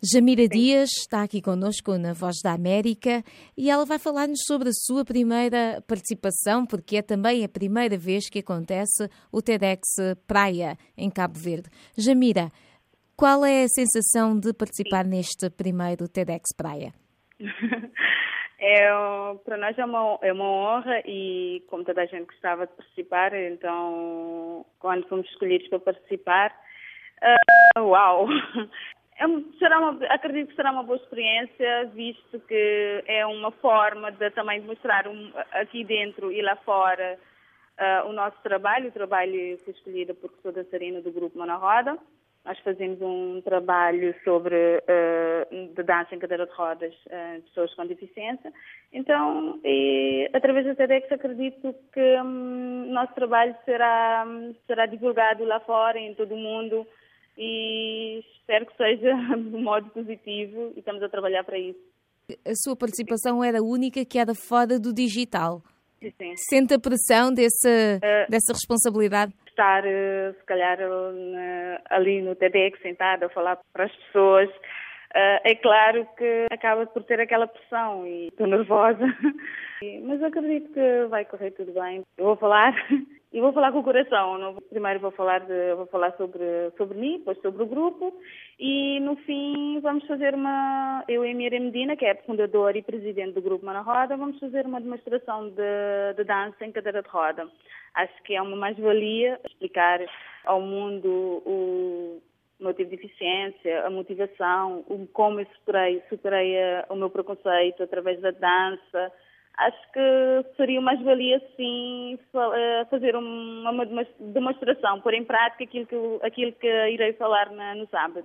Jamira Sim. Dias está aqui connosco na Voz da América e ela vai falar-nos sobre a sua primeira participação, porque é também a primeira vez que acontece o TEDx Praia, em Cabo Verde. Jamira, qual é a sensação de participar neste primeiro TEDx Praia? Para nós é uma honra e como toda a gente gostava de participar, então quando fomos escolhidos para participar, uau! Acredito que será uma boa experiência, visto que é uma forma de também mostrar aqui dentro e lá fora o nosso trabalho. O trabalho foi escolhido porque sou dançarina do grupo Mão na Roda. Nós fazemos um trabalho sobre de dança em cadeira de rodas de pessoas com deficiência. Então, através da TEDx, acredito que o nosso trabalho será divulgado lá fora, em todo o mundo, e espero que seja de modo positivo e estamos a trabalhar para isso. A sua participação era única, que era fora do digital. Sim. Sente a pressão dessa responsabilidade? Estar, se calhar, ali no TEDx, sentada a falar para as pessoas, é claro que acaba por ter aquela pressão e estou nervosa, mas acredito que vai correr tudo bem. Eu vou falar e vou falar com o coração. Primeiro vou falar sobre mim, depois sobre o grupo e no fim vamos fazer eu e a Miriam Medina, que é a fundadora e presidente do grupo Mão na Roda, vamos fazer uma demonstração de dança em cadeira de roda. Acho que é uma mais-valia explicar ao mundo o meu tipo de deficiência, a motivação, como eu superei o meu preconceito através da dança. Acho que seria uma mais-valia, sim, fazer uma demonstração, pôr em prática aquilo que irei falar no sábado.